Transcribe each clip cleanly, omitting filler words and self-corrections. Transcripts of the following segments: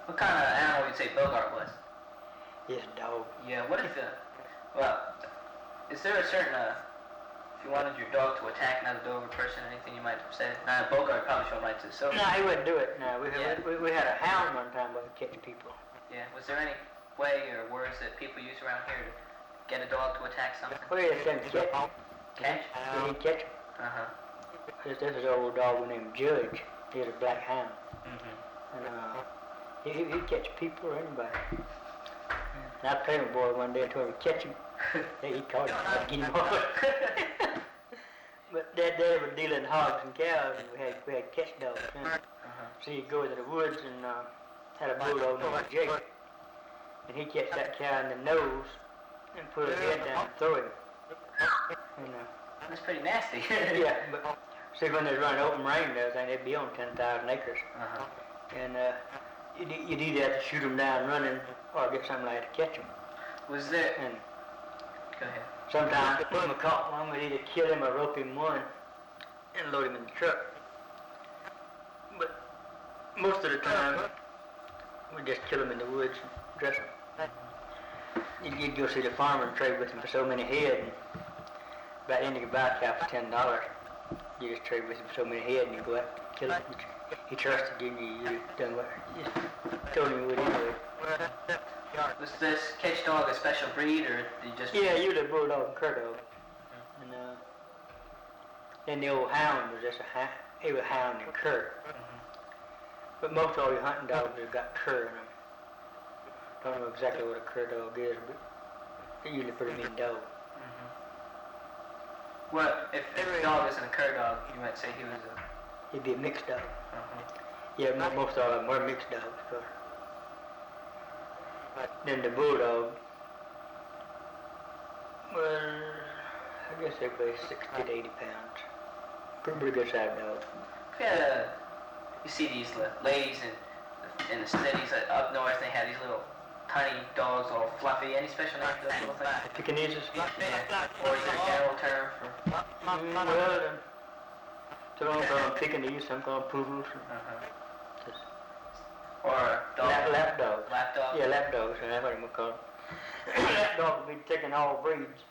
What kind of animal would you say Bogart was? He's a dog. Yeah, what if is there a certain, if you wanted your dog to attack another dog or person, anything you might have said? Now, Bogart probably showed right to the silver. No, he wouldn't do it. No, we had a hound one time that would catch people. Yeah, was there any way or words that people use around here to get a dog to attack something? Well, he said catch. Catch? He'd catch him. Uh-huh. This is an old dog named Judge. He was a black hound. Mm-hmm. And he'd catch people or anybody. And I played with a boy one day and told him to catch him. He caught him. I'd get him off. But that day we were dealing hogs and cows, and we had catch dogs. So you'd go into the woods and had a bulldog named Jake. And he'd catch that cow in the nose and put his head down and throw him. And, that's pretty nasty. yeah, but see, when they run open range, they'd be on 10,000 acres. And you'd either have to shoot them down running or get something like that to catch them. Was there... And go ahead. sometimes when we caught one, we'd either kill him or rope him one and load him in the truck. But most of the time, we'd just kill him in the woods and dress him. You'd go see the farmer and trade with him for so many head. And about then you could buy a cow for $10. You just trade with him for so many head and you go out and kill him. He trusted you and you done what you told him you would anyway. Was this catch dog a special breed or you just... Yeah, you were the bulldog and cur dog. And then the old hound was just he was hound and cur. But most all your hunting dogs have got cur in them. Don't know exactly what a cur dog is, but they're usually a pretty mean dog. Well, if a dog isn't a cur dog, you might say he was a... He'd be a mixed dog. Yeah, most all of them were mixed dogs. But then the bulldog, well, I guess they weigh 60 to 80 pounds. Pretty good sized dog. Yeah, you see these ladies in the cities up north, they have these little tiny dogs, all fluffy. Any special name for those little things? Pekingese? Yeah. Or is there a general term for... Well, some of them call them Pekingese, some call them poodles. Or a dog. Lap dogs. Lap dog? Yeah, lap dogs, that's what we call them. Lap dog would be taking all breeds.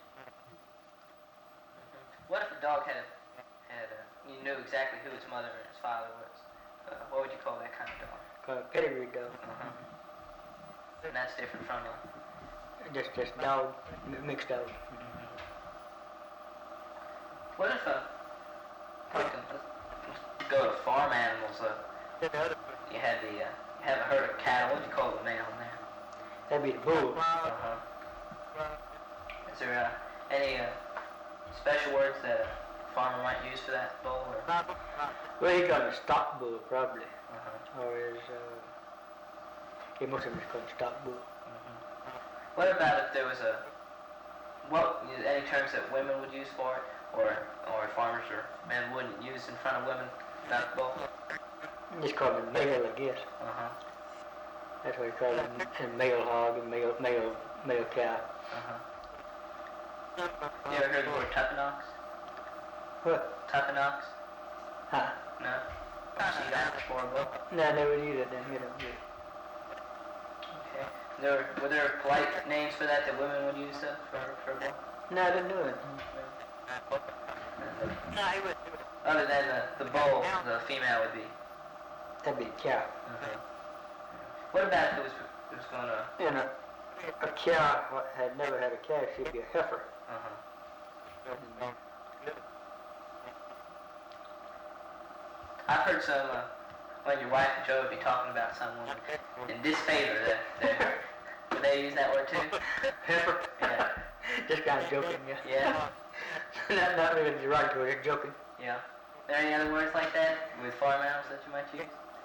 What if a dog had you knew exactly who its mother and its father was? What would you call that kind of dog? Called a pedigree dog. And that's different from a... Just dog, mixed dog. What if let's go to farm animals, you had have a herd of cattle, what do you call the male there? That'd be the bull. Is there any special words that a farmer might use for that bull? Or? Well, he called it a stock bull, probably. Or most of them is called stock bull. What about if there was any terms that women would use for it, or farmers or men wouldn't use in front of women about the bull? Just call them male, I guess. That's what he called them, and male hog and male cow. You ever heard the word tuppenox? What? Tuppenox? Huh? No? See that before a bull? No, I never knew that then. You don't get Okay. Were there polite names for that women would use for a bull? No, I didn't know it. Other than the bull, the female would be? That'd be a cow. What about if it was going to... And a cow had never had a calf, she'd be a heifer. I've heard some, when your wife and Joe would be talking about someone in disfavor, would they use that word too? Heifer? Yeah. Just kind of joking, yeah. Yeah? not really derogatory, just joking. Yeah. Are there any other words like that with farm animals that you might use?